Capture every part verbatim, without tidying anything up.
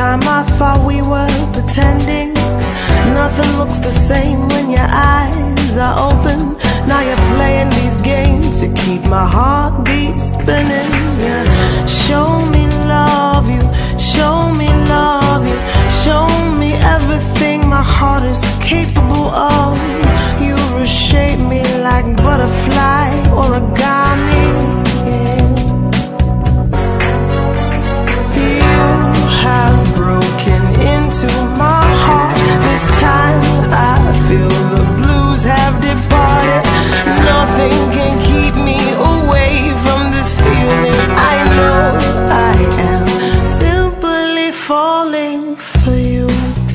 time I thought we were pretending. Nothing looks the same when your eyes are open. Now you're playing these games to keep my heartbeat spinning. Yeah. Show me love you, show me love you, show me everything my heart is capable of. You reshape me like butterfly origami. Yeah. You have broken into my heart. This time I feel the blues have departed. Nothing can keep me away from this feeling. I know I am simply falling for you.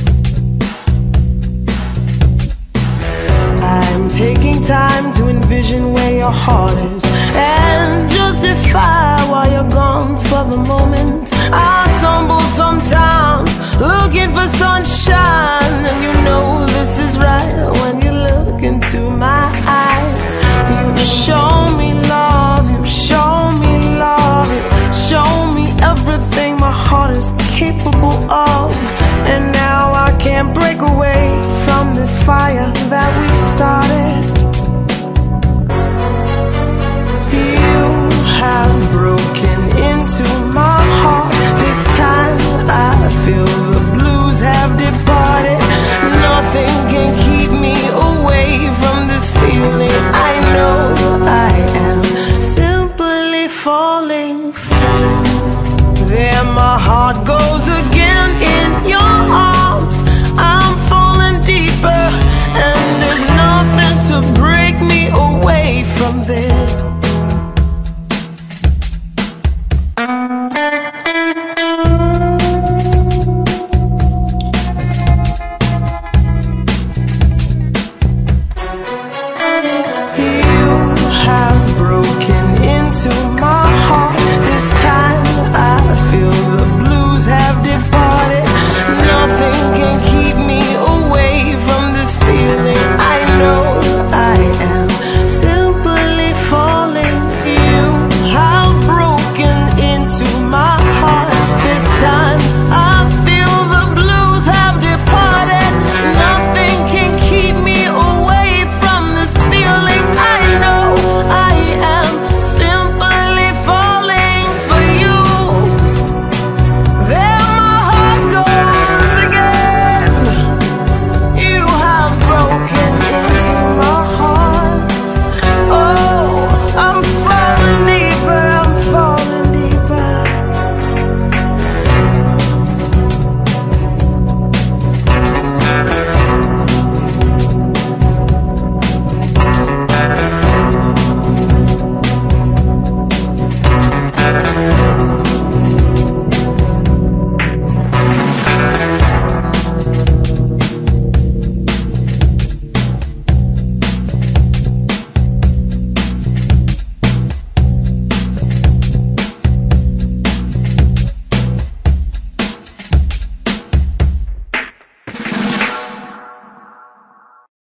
I'm taking time to envision where your heart is and justify why you're gone for the moment. I tumble sometimes looking for sunshine, and you know this is right when you look into my eyes. You show me love, you show me love, you show me everything my heart is capable of. And now I can't break away from this fire.